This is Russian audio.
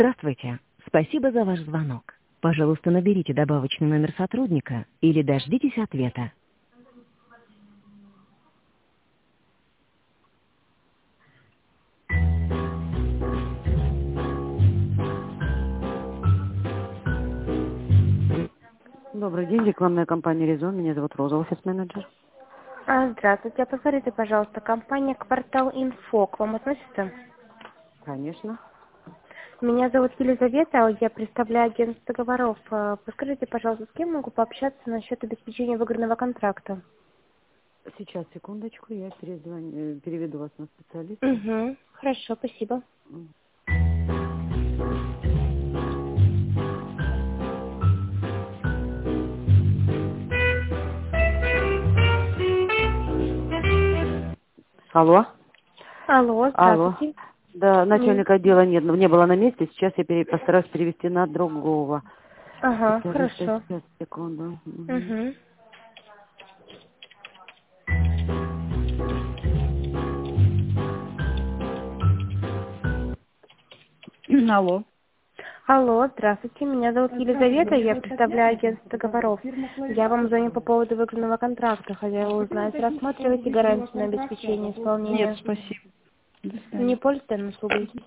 Здравствуйте. Спасибо за ваш звонок. Пожалуйста, наберите добавочный номер сотрудника или дождитесь ответа. Добрый день, рекламная компания «Резон». Меня зовут Роза, офис-менеджер. Здравствуйте. Подскажите, пожалуйста, компания «Квартал Инфо» к вам относится? Конечно. Меня зовут Елизавета, я представляю агентство договоров. Подскажите, пожалуйста, с кем могу пообщаться насчет обеспечения выгодного контракта? Сейчас, секундочку, я переведу вас на специалиста. Угу. Хорошо, спасибо. Алло? Алло, Алло. здравствуйте. Да, М, начальника отдела нет, не было на месте. Сейчас я постараюсь перевести на другого Ага, специалиста. хорошо. Сейчас, секунду. Угу. Алло. Алло, здравствуйте. Меня зовут Елизавета, я представляю агентство договоров. Я вам звоню по поводу выгодного контракта. Хотела узнать, рассматриваете гарантию на обеспечение Нет, исполнения? спасибо. До свидания. Не пользуетесь данной услугой?